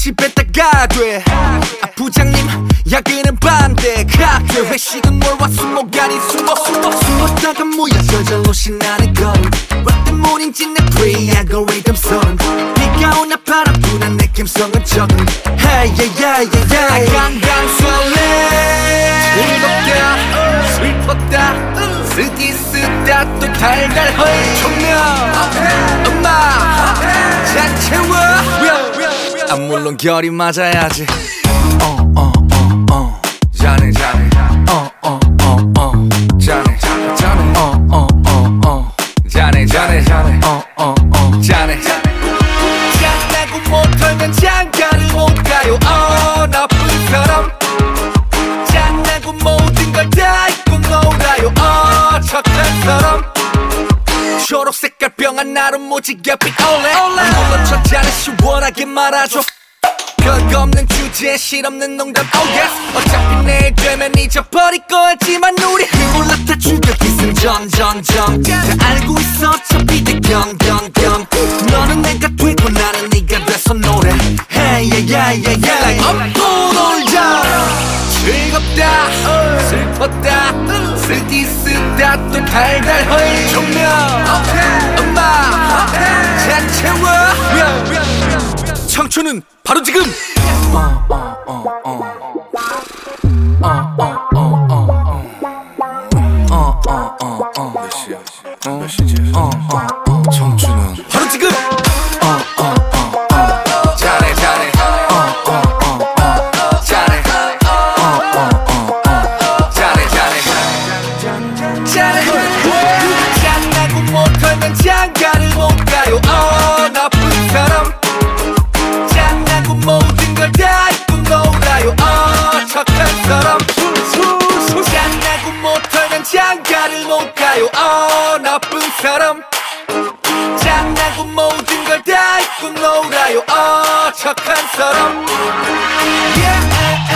집에 따가 돼. 부장님 야근은 반대 각대. 회식은 월화 수목 아닌 숨었다가 모여 저절로 신나는 걸음. 왜 때문인지 내 프리 알고리즘 선. 비가 오나 바람 부는 내 감성은 적응. Hey yeah yeah yeah yeah. 강강술래 즐겁다 슬펐다 쓰디쓰다 또 달달 허이 조명 음악 잔 채워. 아 물론 결이 맞아야지. 자네 자네 자네 자네 자네 자네 자네 장나고 못하면 장가를 못 가요. 나쁜 사람 장나고 모든 걸 다 잊고 놀아요. 착한 사람 초록색깔 병한 나름 모지게 빛올래. 물론 저 자네 시원하게 말아줘. 별거 없는 주제에 실없는 농담 oh yes. 어차피 내일 되면 잊어버릴 거지만 우리 힘을 나타 충격 기승전전전. 다 알고 있어 어차피 대경경경. 너는 내가 되고 나는 네가 돼서 노래 Hey yeah yeah yeah yeah. 업고 놀자 즐겁다 슬펐다 쓰디쓰다 또 달달 허이 조명 음악 잔 채워. 청춘은 바로 지금. 몇 시지? 청춘은 바로 지금. 잘해 잘해 잘해 잘해 잘해. 장나고 못하면 장가를 못 가요. 나쁜 사람 장나고 모든 걸 다 잊고 놀아요. 착한 사람 장나고 못하면 장가를 못 가요. 나쁜 사람 장나고 모든 걸 다 잊고 놀아요. 착한 사람 yeah.